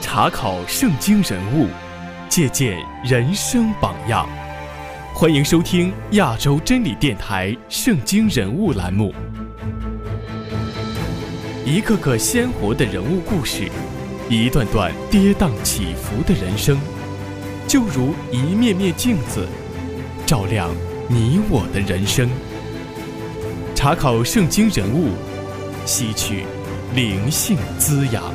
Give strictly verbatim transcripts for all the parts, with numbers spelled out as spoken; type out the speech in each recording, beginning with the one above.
查考圣经人物，借鉴人生榜样。欢迎收听亚洲真理电台圣经人物栏目，一个个鲜活的人物故事，一段段跌宕起伏的人生，就如一面面镜子，照亮你我的人生。查考圣经人物，吸取灵性滋养。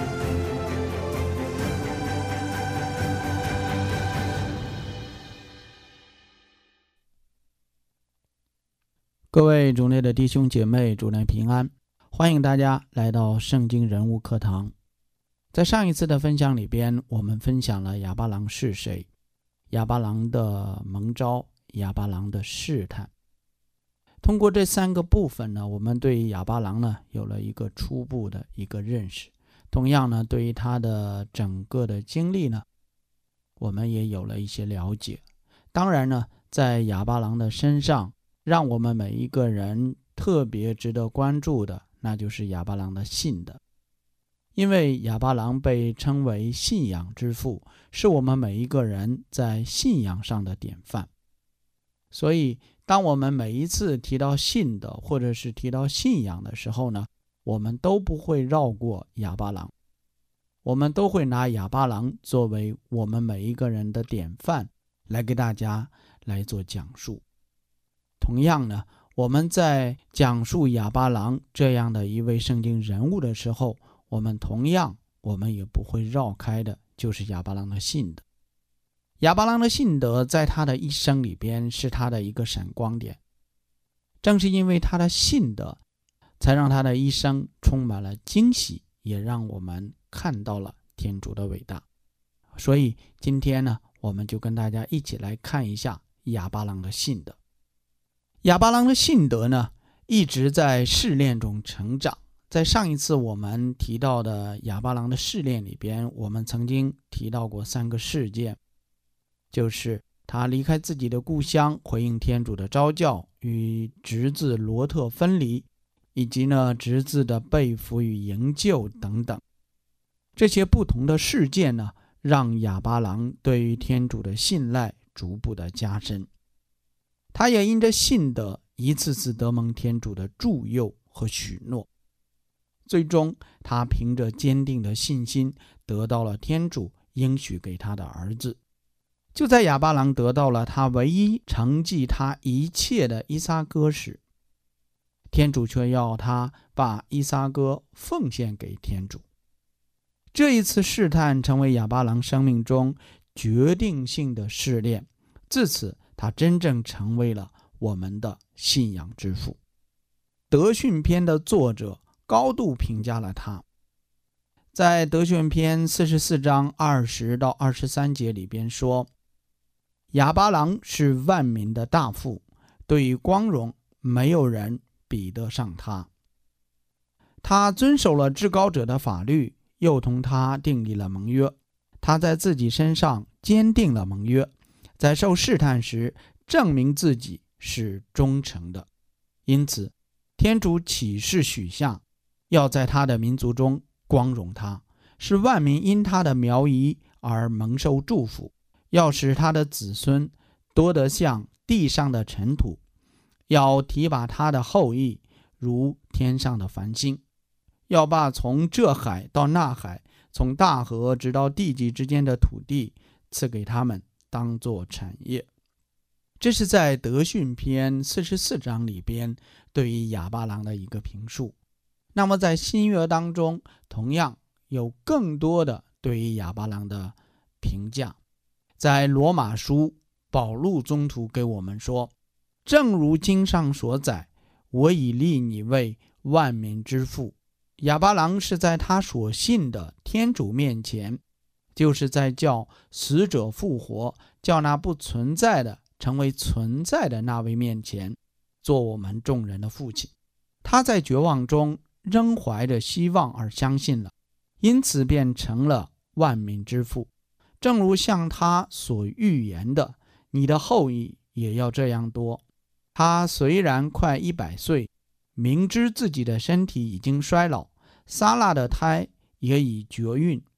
各位主内的弟兄姐妹，主内平安，欢迎大家来到圣经人物课堂。在上一次的分享里边，我们分享了亚巴郎是谁，亚巴郎的蒙召，亚巴郎的试探。通过这三个部分呢，我们对于亚巴郎呢有了一个初步的一个认识。同样呢，对于他的整个的经历呢，我们也有了一些了解。当然呢，在亚巴郎的身上，让我们每一个人特别值得关注的，那就是亚巴郎的信德。因为亚巴郎被称为信仰之父，是我们每一个人在信仰上的典范。所以当我们每一次提到信德或者是提到信仰的时候呢，我们都不会绕过亚巴郎，我们都会拿亚巴郎作为我们每一个人的典范来给大家来做讲述。同样呢，我们在讲述亚巴郎这样的一位圣经人物的时候，我们同样我们也不会绕开的就是亚巴郎的信德。亚巴郎的信德在他的一生里边是他的一个闪光点，正是因为他的信德，才让他的一生充满了惊喜，也让我们看到了天主的伟大。所以今天呢，我们就跟大家一起来看一下亚巴郎的信德。亚巴郎的信德呢，一直在试炼中成长。在上一次我们提到的亚巴郎的试炼里边，我们曾经提到过三个事件，就是他离开自己的故乡，回应天主的召叫，与侄子罗特分离，以及呢侄子的被俘与营救等等。这些不同的事件呢，让亚巴郎对于天主的信赖逐步的加深。他也因着信德一次次得蒙天主的助佑和许诺，最终他凭着坚定的信心得到了天主应许给他的儿子。就在亚巴郎得到了他唯一承继他一切的依撒哥时，天主却要他把依撒哥奉献给天主。这一次试探成为亚巴郎生命中决定性的试炼，自此他真正成为了我们的信仰之父。德训篇的作者高度评价了他，在德训篇四十四章二十到二十三节里边说，亚巴郎是万民的大父，对于光荣没有人比得上他。他遵守了至高者的法律，又同他订立了盟约。他在自己身上坚定了盟约，在受试探时证明自己是忠诚的。因此天主起誓许下，要在他的民族中光荣他，使万民因他的苗裔而蒙受祝福，要使他的子孙多得像地上的尘土，要提拔他的后裔如天上的繁星，要把从这海到那海，从大河直到地极之间的土地赐给他们当作产业。这是在德训篇四十四章里边对于亚巴郎的一个评述。那么在新约当中，同样有更多的对于亚巴郎的评价。在罗马书，保禄宗徒给我们说，正如经上所载，我已立你为万民之父。亚巴郎是在他所信的天主面前，就是在叫死者复活，叫那不存在的成为存在的那位面前，做我们众人的父亲。他在绝望中仍怀着希望而相信了，因此便成了万民之父。正如像他所预言的，你的后裔也要这样多。他虽然快一百岁，明知自己的身体已经衰老，撒拉的胎也已绝孕，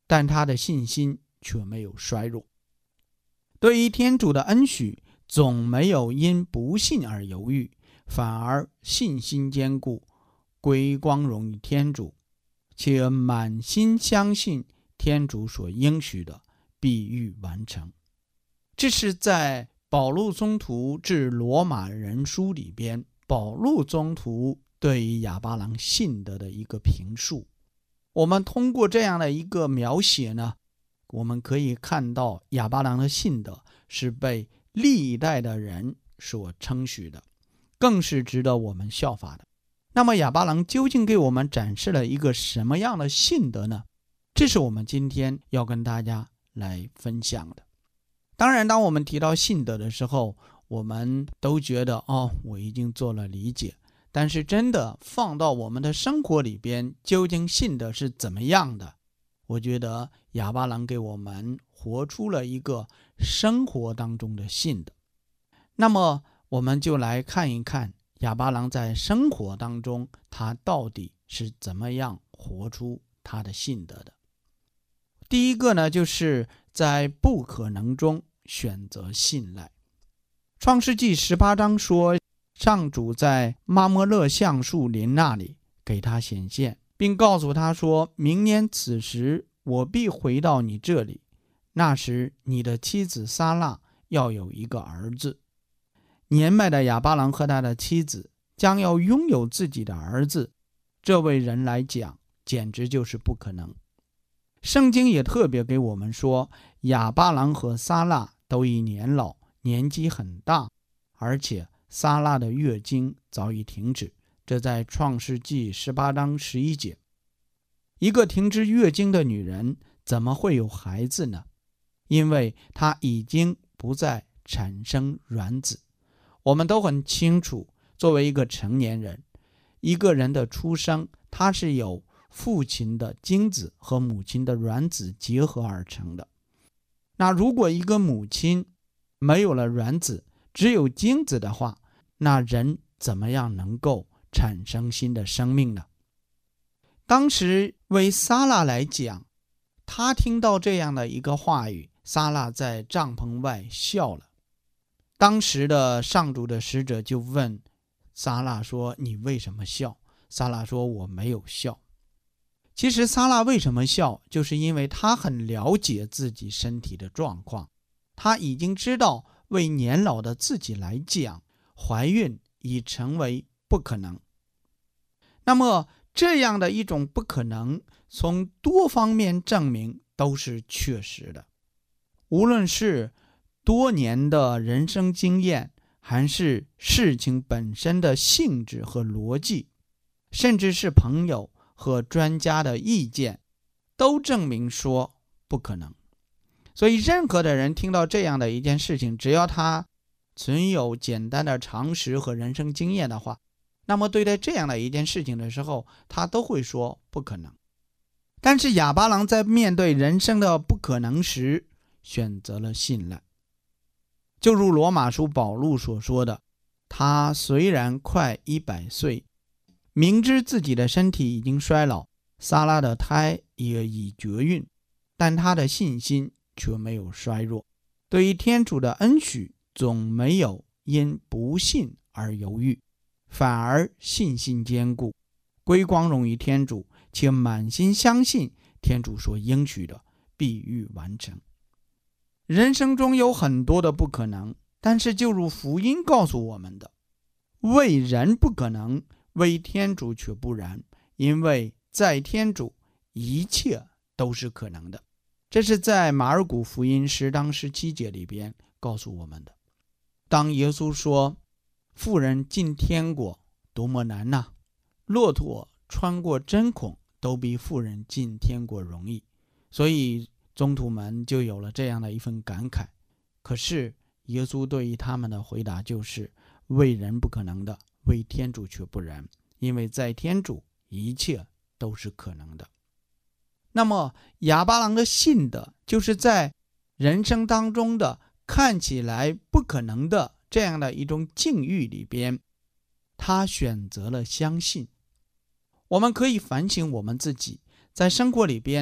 但他的信心却没有衰弱。对于天主的恩许，总没有因不信而犹豫，反而信心坚固，归光荣于天主，且满心相信天主所应许的必欲完成。这是在保禄宗徒致罗马人书里边，保禄宗徒对于亚巴郎信德的一个评述。我们通过这样的一个描写呢，我们可以看到亚巴郎的信德是被历代的人所称许的，更是值得我们效法的。那么亚巴郎究竟给我们展示了一个什么样的信德呢？这是我们今天要跟大家来分享的。当然，当我们提到信德的时候，我们都觉得哦，我已经做了理解。但是真的放到我们的生活里边，究竟信德是怎么样的？我觉得亚巴郎给我们活出了一个生活当中的信德。那么我们就来看一看亚巴郎在生活当中他到底是怎么样活出他的信德的。第一个呢，就是在不可能中选择信赖。创世纪十八章说，上主在妈摩勒橡树林那里给他显现，并告诉他说，明年此时我必回到你这里，那时你的妻子撒拉要有一个儿子。年迈的亚巴郎和他的妻子将要拥有自己的儿子，这位人来讲简直就是不可能。圣经也特别给我们说，亚巴郎和撒拉都已年老，年纪很大，而且撒拉的月经早已停止，这在创世纪十八章十一节。一个停止月经的女人怎么会有孩子呢？因为她已经不再产生卵子。我们都很清楚，作为一个成年人，一个人的出生，他是由父亲的精子和母亲的卵子结合而成的。那如果一个母亲没有了卵子，只有精子的话，那人怎么样能够产生新的生命呢？当时为撒拉来讲，他听到这样的一个话语，撒拉在帐篷外笑了。当时的上主的使者就问撒拉说，你为什么笑？撒拉说，我没有笑。其实撒拉为什么笑，就是因为他很了解自己身体的状况，他已经知道为年老的自己来讲，怀孕已成为不可能。那么这样的一种不可能，从多方面证明都是确实的。无论是多年的人生经验，还是事情本身的性质和逻辑，甚至是朋友和专家的意见，都证明说不可能。所以任何的人听到这样的一件事情，只要他存有简单的常识和人生经验的话，那么对待这样的一件事情的时候，他都会说不可能。但是亚巴郎在面对人生的不可能时，选择了信赖。就如罗马书保禄所说的，他虽然快一百岁，明知自己的身体已经衰老，撒拉的胎也已绝孕，但他的信心却没有衰弱，对于天主的恩许总没有因不信而犹豫，反而信心坚固，归光荣于天主，且满心相信天主所应许的必欲完成。人生中有很多的不可能，但是就如福音告诉我们的，为人不可能，为天主却不然，因为在天主一切都是可能的。这是在马尔谷福音十章十七节里边告诉我们的。当耶稣说妇人进天国多么难呐、啊，骆驼穿过针孔都比妇人进天国容易，所以宗徒们就有了这样的一份感慨。可是耶稣对于他们的回答就是，为人不可能的，为天主却不然，因为在天主一切都是可能的。那么亚巴郎的信德，就是在人生当中的看起来不可能的这样的一种境遇里边，他选择了相信。我们可以反省我们自己，在生活里边，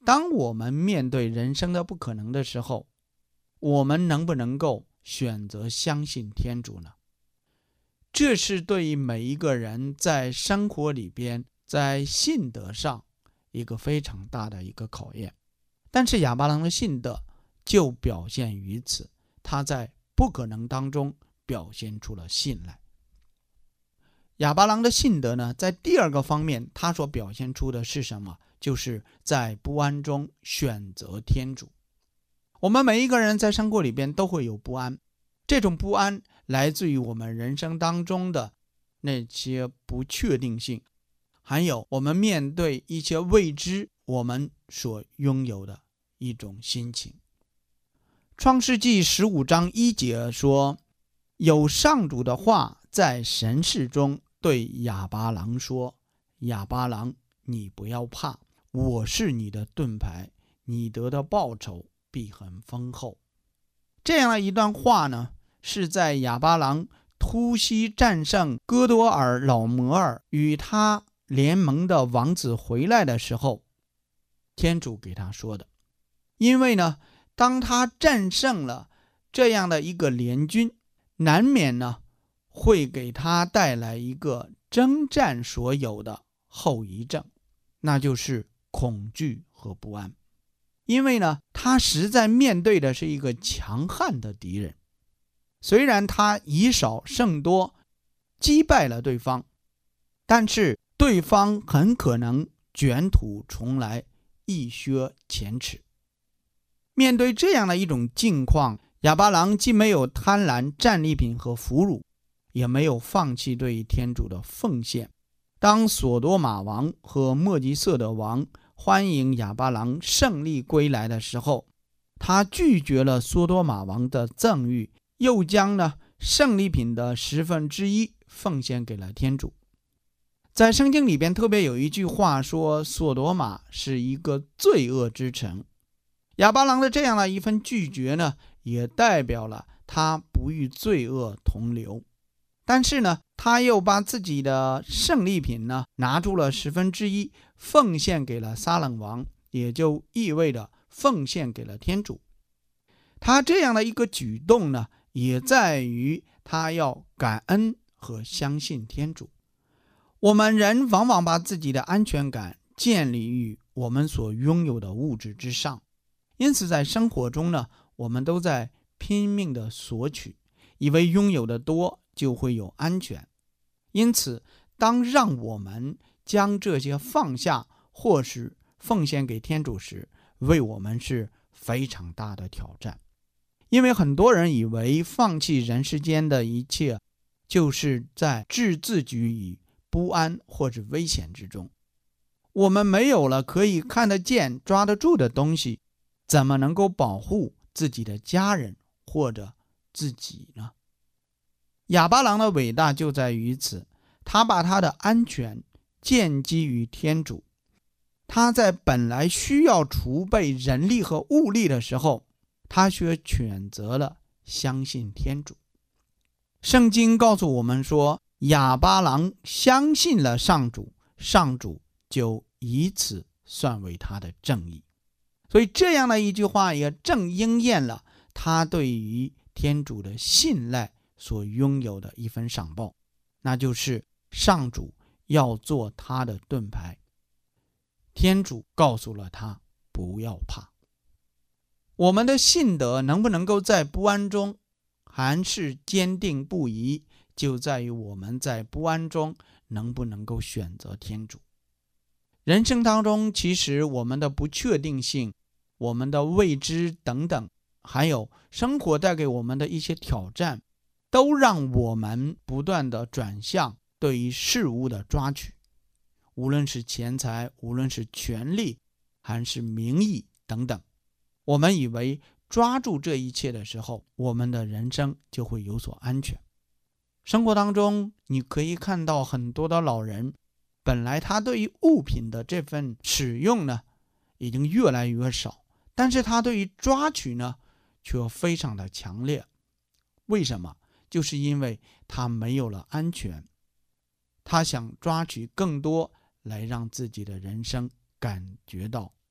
当我们面对人生的不可能的时候，我们能不能够选择相信天主呢？这是对于每一个人在生活里边，在信德上一个非常大的一个考验。但是亚巴郎的信德就表现于此，他在不可能当中表现出了信来。亚巴郎的信德呢，在第二个方面，他所表现出的是什么？就是在不安中选择天主。我们每一个人在生活里边都会有不安，这种不安来自于我们人生当中的那些不确定性，还有我们面对一些未知，我们所拥有的一种心情。创世纪十五章一节说，有上主的话在神视中对亚巴郎说，亚巴郎，你不要怕，我是你的盾牌，你得的报酬必很丰厚。这样的一段话呢，是在亚巴郎突袭战胜哥多尔老摩尔与他联盟的王子回来的时候，天主给他说的。因为呢，当他战胜了这样的一个联军，难免呢会给他带来一个征战所有的后遗症，那就是恐惧和不安。因为呢，他实在面对的是一个强悍的敌人，虽然他以少胜多击败了对方，但是对方很可能卷土重来，一削前耻。面对这样的一种境况，亚巴郎既没有贪婪战利品和俘虏，也没有放弃对天主的奉献。当索多玛王和莫吉色的王欢迎亚巴郎胜利归来的时候，他拒绝了索多玛王的赠与，又将呢胜利品的十分之一奉献给了天主。在圣经里边特别有一句话说，索多玛是一个罪恶之城。亚巴郎的这样的一份拒绝呢，也代表了他不与罪恶同流。但是呢，他又把自己的胜利品呢拿出了十分之一奉献给了撒冷王，也就意味着奉献给了天主。他这样的一个举动呢，也在于他要感恩和相信天主。我们人往往把自己的安全感建立于我们所拥有的物质之上，因此在生活中呢，我们都在拼命的索取，以为拥有的多就会有安全。因此当让我们将这些放下或是奉献给天主时，为我们是非常大的挑战。因为很多人以为放弃人世间的一切，就是在置自己于不安或者危险之中。我们没有了可以看得见抓得住的东西，怎么能够保护自己的家人或者自己呢？亚巴郎的伟大就在于此，他把他的安全建基于天主。他在本来需要储备人力和物力的时候，他却选择了相信天主。圣经告诉我们说，亚巴郎相信了上主，上主就以此算为他的正义。所以这样的一句话也正应验了他对于天主的信赖所拥有的一份赏报，那就是上主要做他的盾牌。天主告诉了他不要怕。我们的信德能不能够在不安中还是坚定不移，就在于我们在不安中能不能够选择天主。人生当中，其实我们的不确定性，我们的未知等等，还有生活带给我们的一些挑战，都让我们不断的转向对于事物的抓取，无论是钱财，无论是权力，还是名义等等。我们以为抓住这一切的时候，我们的人生就会有所安全。生活当中你可以看到很多的老人，本来他对于物品的这份使用呢已经越来越少，但是他对于抓取呢却非常的强烈。为什么？就是因为他没有了安全，他想抓取更多来让自己的人生感觉到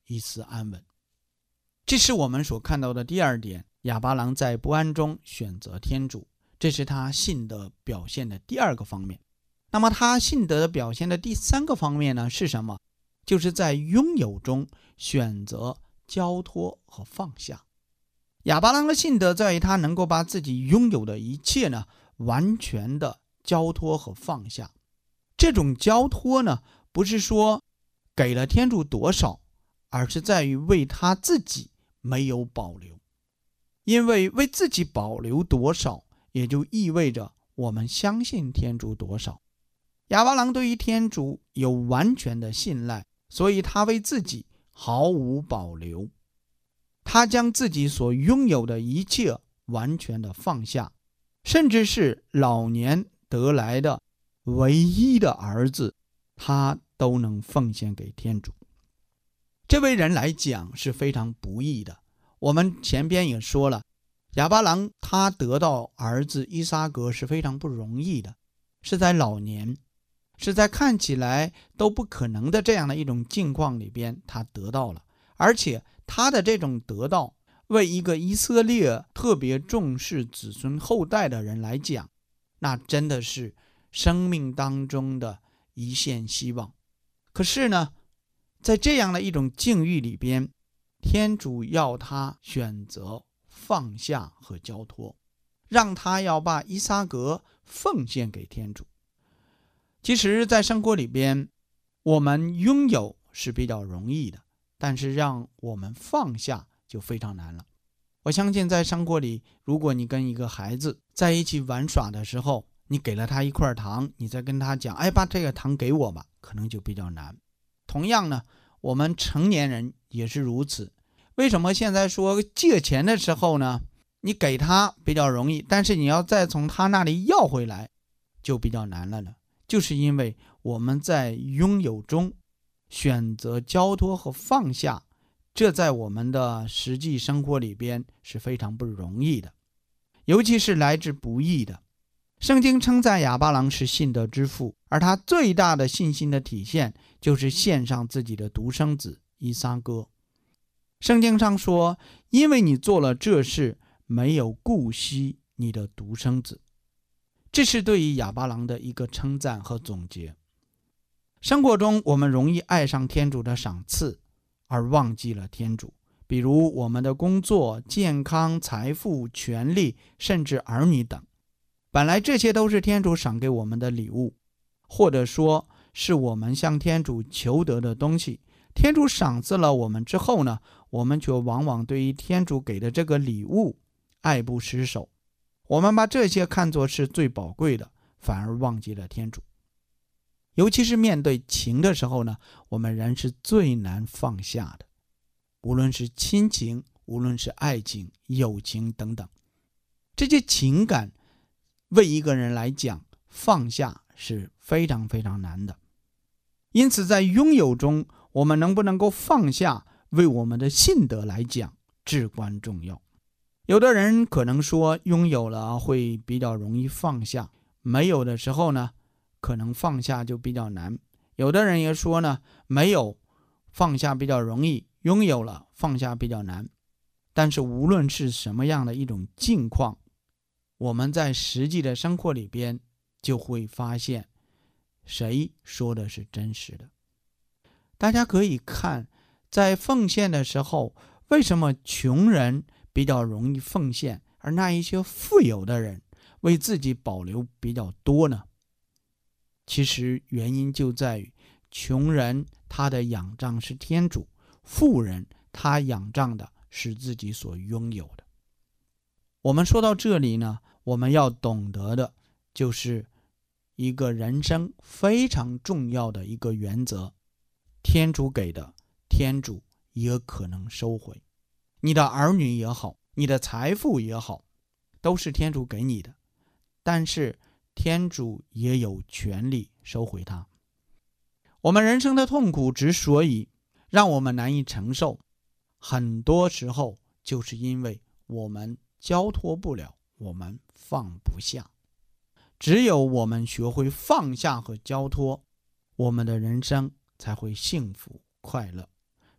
一丝安稳。这是我们所看到的第二点，亚巴郎在不安中选择天主，这是他信德表现的第二个方面。那么他信德表现的第三个方面呢，是什么？就是在拥有中选择交托和放下。亚巴郎的信德在于他能够把自己拥有的一切呢，完全的交托和放下。这种交托呢，不是说给了天主多少，而是在于为他自己没有保留。因为为自己保留多少，也就意味着我们相信天主多少。亚巴郎对于天主有完全的信赖，所以他为自己毫无保留。他将自己所拥有的一切完全的放下，甚至是老年得来的唯一的儿子，他都能奉献给天主。这位人来讲是非常不易的。我们前边也说了，亚巴郎他得到儿子依撒格是非常不容易的，是在老年，是在看起来都不可能的这样的一种境况里边他得到了。而且他的这种得到，为一个以色列特别重视子孙后代的人来讲，那真的是生命当中的一线希望。可是呢，在这样的一种境遇里边，天主要他选择放下和交托，让他要把依撒格奉献给天主。其实在生活里边，我们拥有是比较容易的，但是让我们放下就非常难了。我相信在生活里，如果你跟一个孩子在一起玩耍的时候，你给了他一块糖，你再跟他讲，哎，把这个糖给我吧，可能就比较难。同样呢，我们成年人也是如此。为什么现在说借钱的时候呢，你给他比较容易，但是你要再从他那里要回来就比较难了呢？就是因为我们在拥有中选择交托和放下，这在我们的实际生活里边是非常不容易的，尤其是来之不易的。圣经称赞亚巴郎是信德之父，而他最大的信心的体现就是献上自己的独生子依撒格。圣经上说，因为你做了这事，没有顾惜你的独生子。这是对于亚巴郎的一个称赞和总结。生活中我们容易爱上天主的赏赐，而忘记了天主，比如我们的工作、健康、财富、权利，甚至儿女等。本来这些都是天主赏给我们的礼物，或者说是我们向天主求得的东西。天主赏赐了我们之后呢，我们却往往对于天主给的这个礼物爱不释手。我们把这些看作是最宝贵的，反而忘记了天主。尤其是面对情的时候呢，我们人是最难放下的。无论是亲情，无论是爱情、友情等等，这些情感为一个人来讲，放下是非常非常难的。因此在拥有中，我们能不能够放下，为我们的信德来讲至关重要。有的人可能说拥有了会比较容易放下，没有的时候呢，可能放下就比较难。有的人也说呢，没有放下比较容易，拥有了放下比较难。但是无论是什么样的一种境况，我们在实际的生活里边就会发现谁说的是真实的。大家可以看，在奉献的时候，为什么穷人比较容易奉献，而那一些富有的人为自己保留比较多呢？其实原因就在于，穷人他的仰仗是天主，富人他仰仗的是自己所拥有的。我们说到这里呢，我们要懂得的就是一个人生非常重要的一个原则，天主给的，天主也可能收回。你的儿女也好，你的财富也好，都是天主给你的，但是天主也有权利收回它。我们人生的痛苦之所以让我们难以承受，很多时候就是因为我们交托不了，我们放不下。只有我们学会放下和交托，我们的人生才会幸福快乐。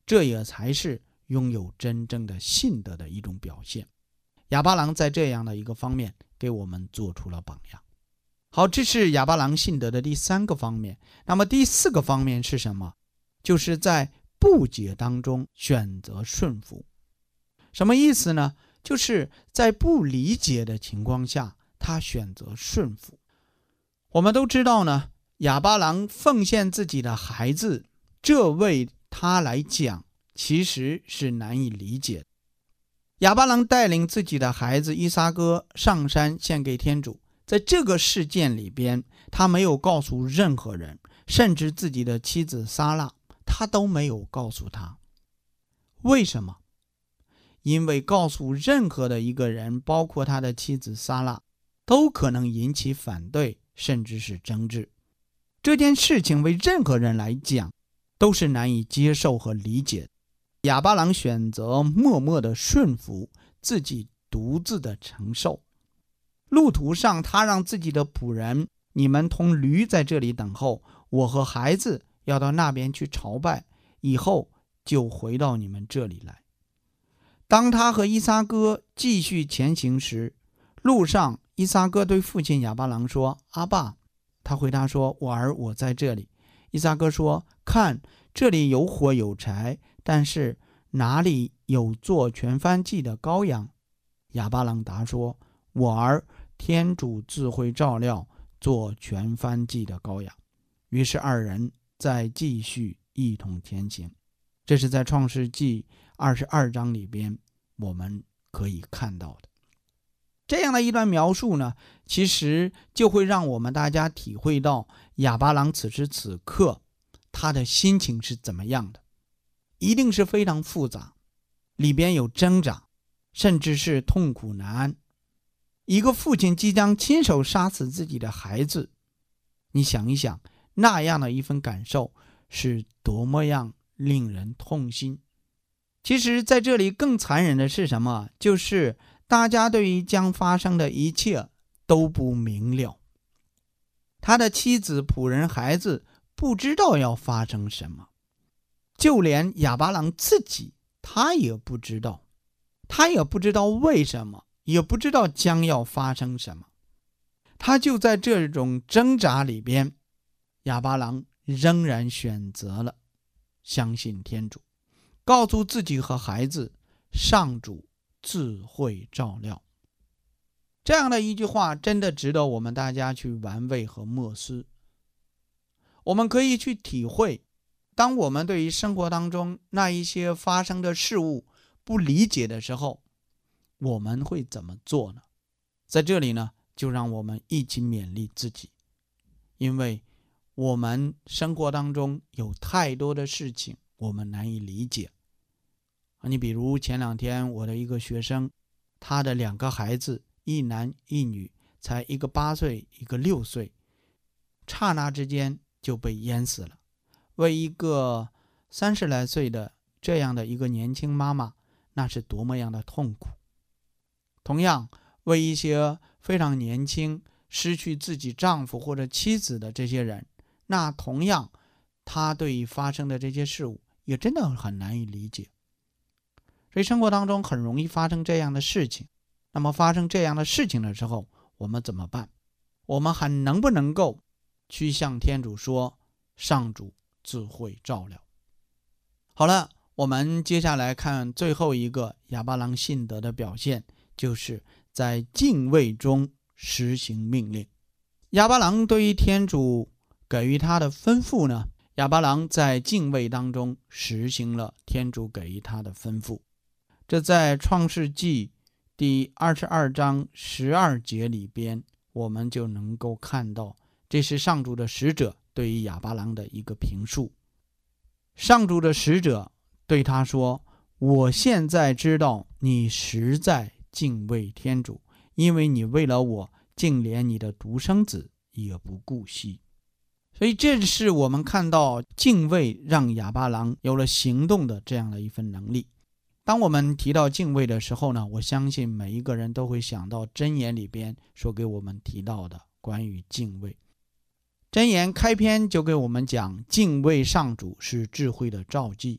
这也才是拥有真正的信德的一种表现。亚巴郎在这样的一个方面给我们做出了榜样。好，这是亚巴郎信德的第三个方面。那么第四个方面是什么？就是在不解当中选择顺服。什么意思呢？就是在不理解的情况下，他选择顺服。我们都知道呢，亚巴郎奉献自己的孩子，这为他来讲其实是难以理解的。亚巴郎带领自己的孩子以撒哥上山献给天主，在这个事件里边，他没有告诉任何人，甚至自己的妻子撒拉，他都没有告诉他。为什么？因为告诉任何的一个人，包括他的妻子撒拉，都可能引起反对，甚至是争执。这件事情为任何人来讲都是难以接受和理解的。亚巴郎选择默默的顺服，自己独自的承受。路途上，他让自己的仆人，你们同驴在这里等候，我和孩子要到那边去朝拜，以后就回到你们这里来。当他和以撒哥继续前行时，路上以撒哥对父亲亚巴郎说：阿爸。他回答说：我儿，我在这里。以撒哥说：看，这里有火有柴，但是哪里有做全燔祭的羔羊？亚巴郎答说：我儿，天主自会照料做全燔祭的羔羊。于是二人再继续一同前行。这是在创世纪二十二章里边我们可以看到的。这样的一段描述呢，其实就会让我们大家体会到亚巴郎此时此刻他的心情是怎么样的，一定是非常复杂，里边有挣扎，甚至是痛苦难安。一个父亲即将亲手杀死自己的孩子，你想一想，那样的一份感受是多么样令人痛心。其实在这里更残忍的是什么？就是大家对于将发生的一切都不明了。他的妻子、仆人、孩子不知道要发生什么，就连亚巴郎自己他也不知道，他也不知道为什么，也不知道将要发生什么。他就在这种挣扎里边，亚巴郎仍然选择了相信天主，告诉自己和孩子，上主自会照料。这样的一句话真的值得我们大家去玩味和默思。我们可以去体会，当我们对于生活当中那一些发生的事物不理解的时候，我们会怎么做呢？在这里呢，就让我们一起勉励自己，因为我们生活当中有太多的事情我们难以理解。你比如前两天我的一个学生，他的两个孩子，一男一女，才一个八岁，一个六岁，刹那之间就被淹死了。为一个三十来岁的这样的一个年轻妈妈，那是多么样的痛苦。同样，为一些非常年轻失去自己丈夫或者妻子的这些人，那同样他对于发生的这些事物也真的很难以理解。所以生活当中很容易发生这样的事情。那么发生这样的事情的时候，我们怎么办？我们还能不能够去向天主说，上主自会照料？好了，我们接下来看最后一个亚巴郎信德的表现，就是在敬畏中实行命令。亚巴郎对于天主给予他的吩咐呢，亚巴郎在敬畏当中实行了天主给予他的吩咐。这在创世纪第二十二章十二节里边，我们就能够看到，这是上主的使者对于亚巴郎的一个评述。上主的使者对他说，我现在知道你实在敬畏天主，因为你为了我，竟连你的独生子也不顾惜。所以这是我们看到敬畏让亚巴郎有了行动的这样的一份能力。当我们提到敬畏的时候呢，我相信每一个人都会想到箴言里边所给我们提到的关于敬畏。箴言开篇就给我们讲，敬畏上主是智慧的肇基。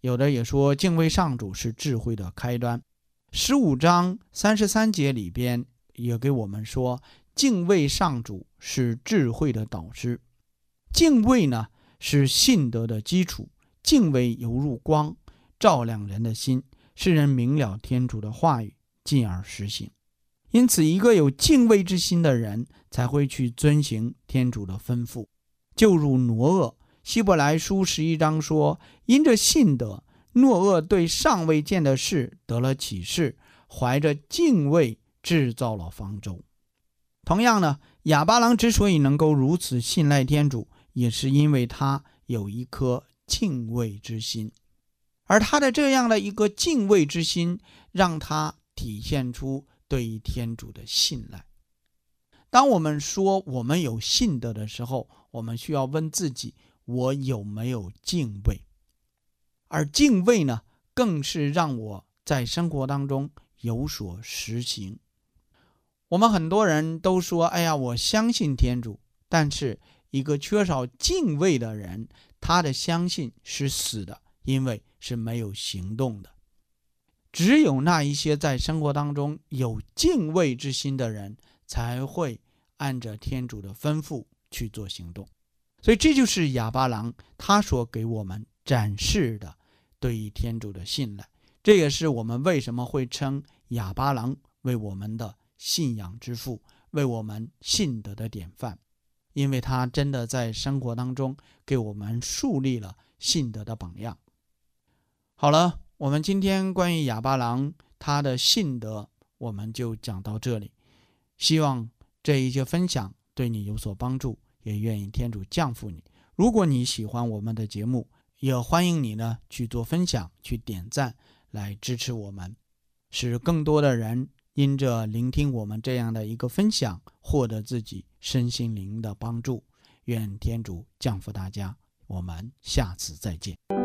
有的也说敬畏上主是智慧的开端。十五章三十三节里边也给我们说，敬畏上主是智慧的导师。敬畏呢是信德的基础，敬畏犹如光，照亮人的心，使人明了天主的话语，进而实行。因此一个有敬畏之心的人才会去遵行天主的吩咐。就如挪厄，希伯来书十一章说，因着信德，诺厄对尚未见的事得了启示，怀着敬畏制造了方舟。同样呢，亚巴郎之所以能够如此信赖天主，也是因为他有一颗敬畏之心。而他的这样的一个敬畏之心，让他体现出对天主的信赖。当我们说我们有信德的时候，我们需要问自己，我有没有敬畏？而敬畏呢，更是让我在生活当中有所实行。我们很多人都说，哎呀，我相信天主，但是一个缺少敬畏的人，他的相信是死的，因为是没有行动的。只有那一些在生活当中有敬畏之心的人，才会按着天主的吩咐去做行动。所以这就是亚巴郎他所给我们展示的对于天主的信赖。这也是我们为什么会称亚巴郎为我们的信仰之父，为我们信德的典范，因为他真的在生活当中给我们树立了信德的榜样。好了，我们今天关于亚巴郎他的信德我们就讲到这里，希望这一些分享对你有所帮助，也愿意天主降福你。如果你喜欢我们的节目，也欢迎你呢去做分享，去点赞，来支持我们，使更多的人因着聆听我们这样的一个分享，获得自己身心灵的帮助。愿天主降福大家，我们下次再见。